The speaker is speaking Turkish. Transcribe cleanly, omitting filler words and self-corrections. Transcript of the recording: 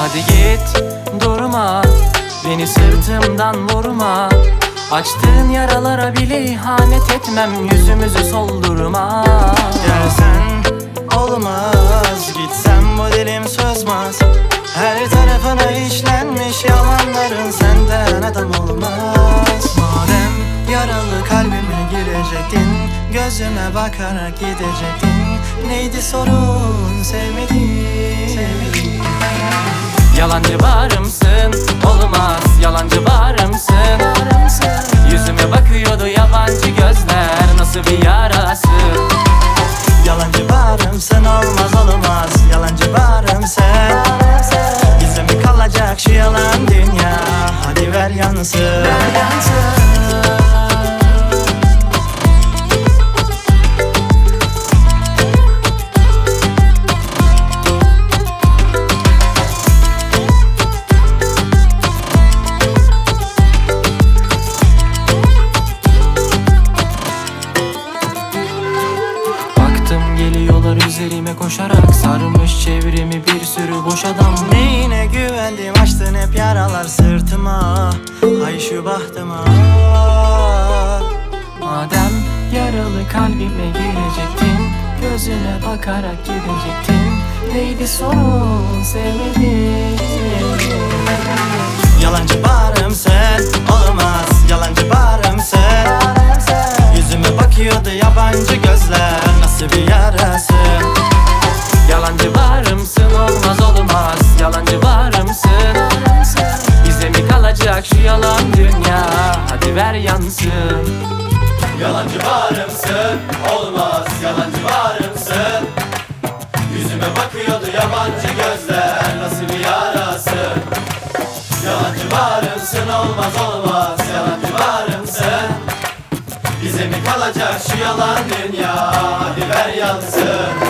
Hadi git, durma, beni sırtımdan vurma. Açtığın yaralara bile ihanet etmem, yüzümüzü soldurma. Gelsen olmaz, gitsem bu dilim sözmez. Her tarafına işlenmiş yalanların, senden adam olmaz. Madem yaralı kalbime girecektin, gözüme bakarak gidecektin. Neydi sorun, sevmedin. Yalancı bağrımsın, olmaz, yalancı bağrımsın. Yüzüme bakıyordu yabancı gözler, nasıl bir yarasın. Yalancı bağrımsın, olmaz, yalancı bağrımsın. Bize mi kalacak şu yalan dünya, hadi ver yansın. Geliyorlar üzerime koşarak, sarmış çevremi bir sürü boş adam. Neyine güvendim, açtın hep yaralar sırtıma. Ay şu bahtıma. Madem yaralı kalbime girecektin, gözüne bakarak gidecektin. Neydi sorun, sevmedin. Yalancı bağrımsın, olmaz, yalancı bağrımsın. Yüzüme bakıyordu yabancı gözler, nasıl bir yarası. Yalancı bağrımsın, olmaz, yalancı bağrımsın. Bize mi kalacak şu yalan dünya, hadi ver yansın. Yalancı bağrımsın, olmaz, yalancı bağrımsın. Yüzüme bakıyordu yabancı gözler, nasıl bir yarası. Yalancı bağrımsın, olmaz, yalancı bağrımsın. Bize mi kalacak şu yalan dünya, hadi ver yansın.